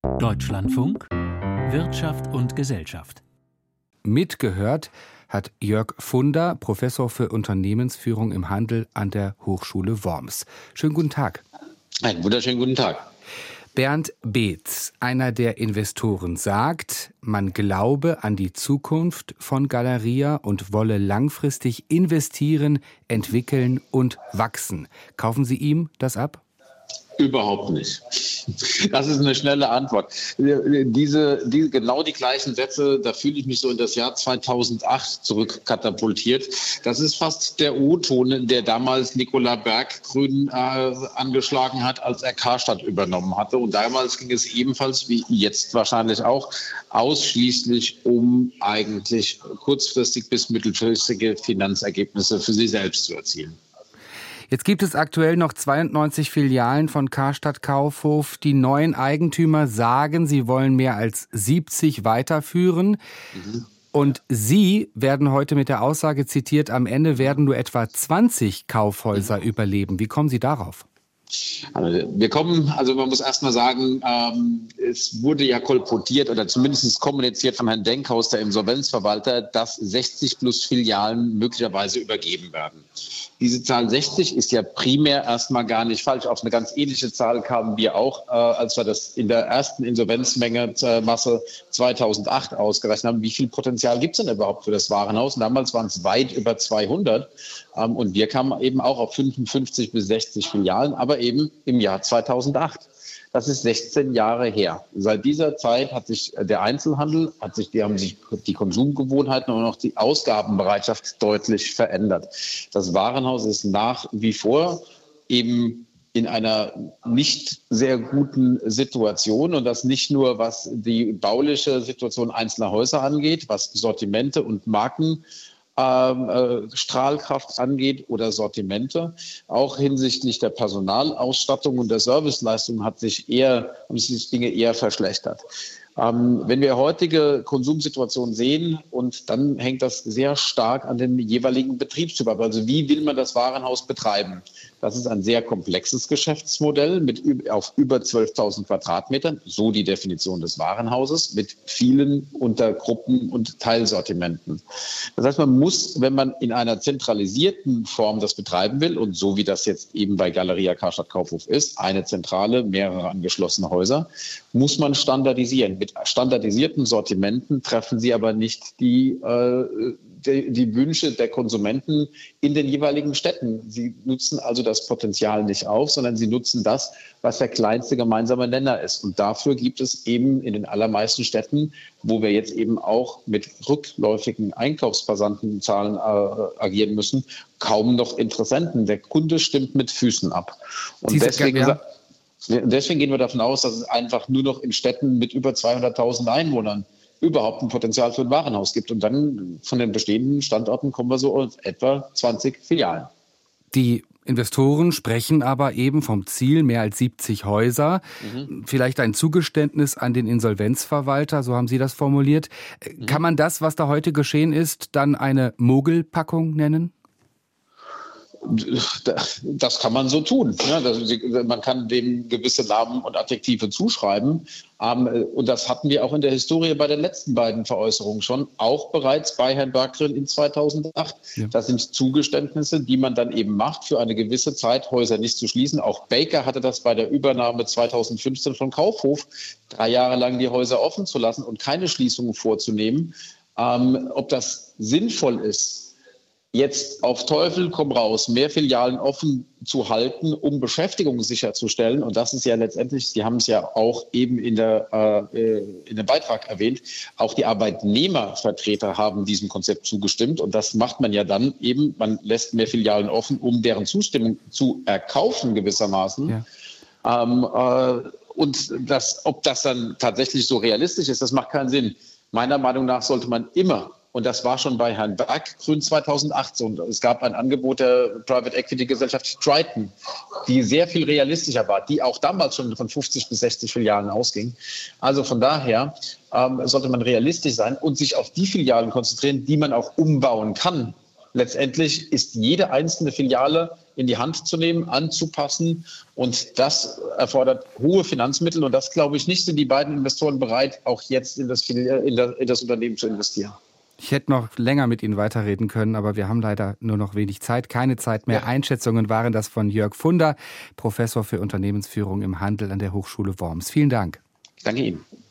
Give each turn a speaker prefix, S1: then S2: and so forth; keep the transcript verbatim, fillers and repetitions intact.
S1: Deutschlandfunk Wirtschaft und Gesellschaft.
S2: Mitgehört hat Jörg Funder, Professor für Unternehmensführung im Handel an der Hochschule Worms. Schönen guten Tag.
S3: Einen wunderschönen guten Tag.
S2: Bernd Beetz, einer der Investoren, sagt, man glaube an die Zukunft von Galeria und wolle langfristig investieren, entwickeln und wachsen. Kaufen Sie ihm das ab?
S3: Überhaupt nicht. Das ist eine schnelle Antwort. Diese, die, genau die gleichen Sätze, da fühle ich mich so in das Jahr zweitausendacht zurückkatapultiert. Das ist fast der O-Ton, der damals Nicola Berggruen äh, angeschlagen hat, als er Karstadt übernommen hatte. Und damals ging es ebenfalls, wie jetzt wahrscheinlich auch, ausschließlich um eigentlich kurzfristig bis mittelfristige Finanzergebnisse für sie selbst zu erzielen.
S2: Jetzt gibt es aktuell noch zweiundneunzig Filialen von Karstadt Kaufhof. Die neuen Eigentümer sagen, sie wollen mehr als siebzig weiterführen. Mhm. Und Sie werden heute mit der Aussage zitiert, am Ende werden nur etwa zwanzig Kaufhäuser mhm. überleben. Wie kommen Sie darauf?
S3: Also wir kommen, also man muss erst mal sagen, ähm, es wurde ja kolportiert oder zumindest kommuniziert von Herrn Denkhaus, der Insolvenzverwalter, dass sechzig plus Filialen möglicherweise übergeben werden. Diese Zahl sechzig ist ja primär erstmal gar nicht falsch. Auf eine ganz ähnliche Zahl kamen wir auch, äh, als wir das in der ersten Insolvenzmenge äh, Masse zweitausendacht ausgerechnet haben. Wie viel Potenzial gibt es denn überhaupt für das Warenhaus? Und damals waren es weit über zweihundert. Ähm, und wir kamen eben auch auf fünfundfünfzig bis sechzig Filialen, aber eben im Jahr zweitausendacht. Das ist sechzehn Jahre her. Seit dieser Zeit hat sich der Einzelhandel, hat sich, die haben sich die Konsumgewohnheiten und auch die Ausgabenbereitschaft deutlich verändert. Das Warenhaus ist nach wie vor eben in einer nicht sehr guten Situation, und das nicht nur, was die bauliche Situation einzelner Häuser angeht, was Sortimente und Marken Ähm, äh, Strahlkraft angeht oder Sortimente. Auch hinsichtlich der Personalausstattung und der Serviceleistung hat sich eher, haben sich Dinge eher verschlechtert. Ähm, wenn wir heutige Konsumsituation sehen, und dann hängt das sehr stark an den jeweiligen Betriebstyp ab. Also wie will man das Warenhaus betreiben? Das ist ein sehr komplexes Geschäftsmodell mit auf über zwölftausend Quadratmetern, so die Definition des Warenhauses, mit vielen Untergruppen und Teilsortimenten. Das heißt, man muss, wenn man in einer zentralisierten Form das betreiben will, und so wie das jetzt eben bei Galeria Karstadt Kaufhof ist, eine Zentrale, mehrere angeschlossene Häuser, muss man standardisieren. Mit standardisierten Sortimenten treffen sie aber nicht die, äh, die, die Wünsche der Konsumenten in den jeweiligen Städten. Sie nutzen also das Potenzial nicht auf, sondern sie nutzen das, was der kleinste gemeinsame Nenner ist. Und dafür gibt es eben in den allermeisten Städten, wo wir jetzt eben auch mit rückläufigen Einkaufsversandenzahlen äh, agieren müssen, kaum noch Interessenten. Der Kunde stimmt mit Füßen ab. Und deswegen... Ja. Deswegen gehen wir davon aus, dass es einfach nur noch in Städten mit über zweihunderttausend Einwohnern überhaupt ein Potenzial für ein Warenhaus gibt. Und dann von den bestehenden Standorten kommen wir so auf etwa zwanzig Filialen.
S2: Die Investoren sprechen aber eben vom Ziel mehr als siebzig Häuser. Mhm. Vielleicht ein Zugeständnis an den Insolvenzverwalter, so haben Sie das formuliert. Mhm. Kann man das, was da heute geschehen ist, dann eine Mogelpackung nennen?
S3: Das kann man so tun. Man kann dem gewisse Namen und Adjektive zuschreiben. Und das hatten wir auch in der Historie bei den letzten beiden Veräußerungen schon, auch bereits bei Herrn Berggruen in zweitausendacht. Ja. Das sind Zugeständnisse, die man dann eben macht, für eine gewisse Zeit Häuser nicht zu schließen. Auch Baker hatte das bei der Übernahme zweitausendfünfzehn von Kaufhof, drei Jahre lang die Häuser offen zu lassen und keine Schließungen vorzunehmen. Ähm, ob das sinnvoll ist, jetzt auf Teufel komm raus, mehr Filialen offen zu halten, um Beschäftigung sicherzustellen. Und das ist ja letztendlich, Sie haben es ja auch eben in, der, äh, in dem Beitrag erwähnt, auch die Arbeitnehmervertreter haben diesem Konzept zugestimmt. Und das macht man ja dann eben, man lässt mehr Filialen offen, um deren Zustimmung zu erkaufen gewissermaßen. Ja. Ähm, äh, und das, ob das dann tatsächlich so realistisch ist, das macht keinen Sinn. Meiner Meinung nach sollte man immer, und das war schon bei Herrn Berggruen zweitausendacht so, und es gab ein Angebot der Private Equity Gesellschaft Triton, die sehr viel realistischer war, die auch damals schon von fünfzig bis sechzig Filialen ausging. Also von daher ähm, sollte man realistisch sein und sich auf die Filialen konzentrieren, die man auch umbauen kann. letztendlich ist jede einzelne Filiale in die Hand zu nehmen, anzupassen. Und das erfordert hohe Finanzmittel. Und das, glaube ich, nicht sind die beiden Investoren bereit, auch jetzt in das, in das, in das Unternehmen zu investieren.
S2: Ich hätte noch länger mit Ihnen weiterreden können, aber wir haben leider nur noch wenig Zeit, keine Zeit mehr. Ja. Einschätzungen waren das von Jörg Funder, Professor für Unternehmensführung im Handel an der Hochschule Worms. Vielen Dank.
S3: Ich danke Ihnen.